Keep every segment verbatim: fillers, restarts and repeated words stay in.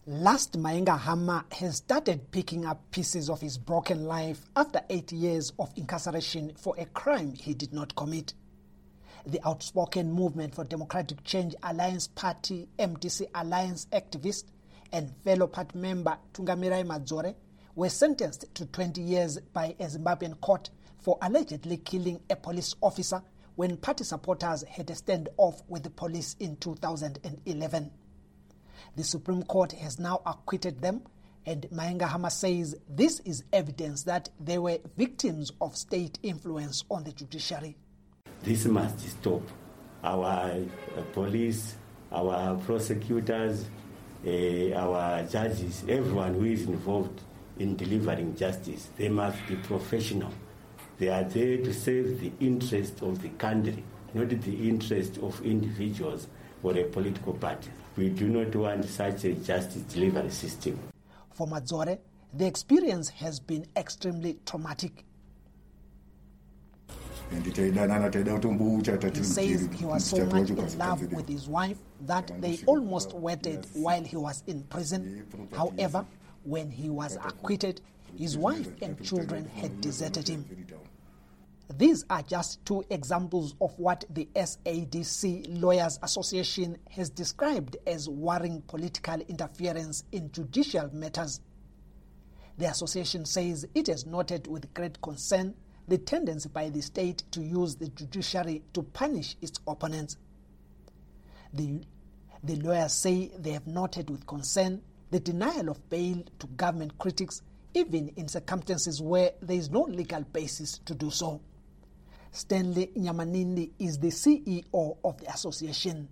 Last Maenga Hama has started picking up pieces of his broken life after eight years of incarceration for a crime he did not commit. The outspoken Movement for Democratic Change Alliance Party M D C Alliance activist and fellow party member Tungamirai Madzore were sentenced to twenty years by a Zimbabwean court for allegedly killing a police officer when party supporters had a standoff with the police in two thousand eleven. The Supreme Court has now acquitted them, and Maenga Hama says this is evidence that they were victims of state influence on the judiciary. This must stop. Our uh, police, our prosecutors, uh, our judges, everyone who is involved in delivering justice, they must be professional. They are there to serve the interest of the country, not the interest of individuals or a political party. We do not want such a justice delivery system. For Madzore, the experience has been extremely traumatic. He says he was so much in love with his wife that they almost wedded while he was in prison. However, when he was acquitted, his wife and children had deserted him. These are just two examples of what the S A D C Lawyers Association has described as worrying political interference in judicial matters. The association says it has noted with great concern the tendency by the state to use the judiciary to punish its opponents. The, the lawyers say they have noted with concern the denial of bail to government critics, even in circumstances where there is no legal basis to do so. Stanley Nyamanindi is the C E O of the association.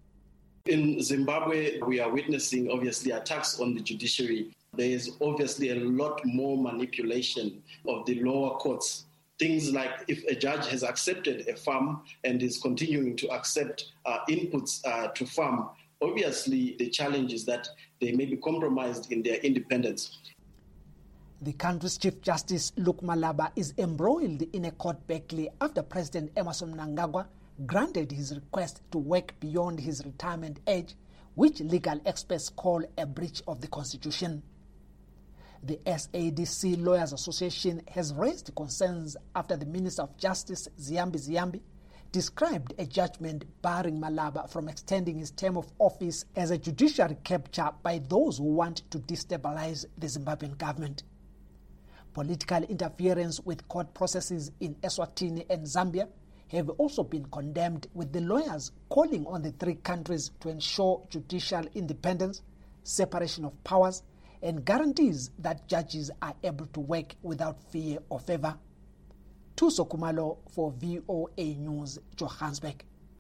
In Zimbabwe, we are witnessing, obviously, attacks on the judiciary. There is obviously a lot more manipulation of the lower courts. Things like if a judge has accepted a farm and is continuing to accept uh, inputs uh, to farm, obviously the challenge is that they may be compromised in their independence. The country's Chief Justice Luke Malaba is embroiled in a court battle after President Emmerson Mnangagwa granted his request to work beyond his retirement age, which legal experts call a breach of the Constitution. The S A D C Lawyers Association has raised concerns after the Minister of Justice, Ziyambi Ziyambi, described a judgment barring Malaba from extending his term of office as a judiciary capture by those who want to destabilize the Zimbabwean government. Political interference with court processes in Eswatini and Zambia have also been condemned, with the lawyers calling on the three countries to ensure judicial independence, separation of powers, and guarantees that judges are able to work without fear or favor. Thuso Khumalo for V O A News, Johannesburg.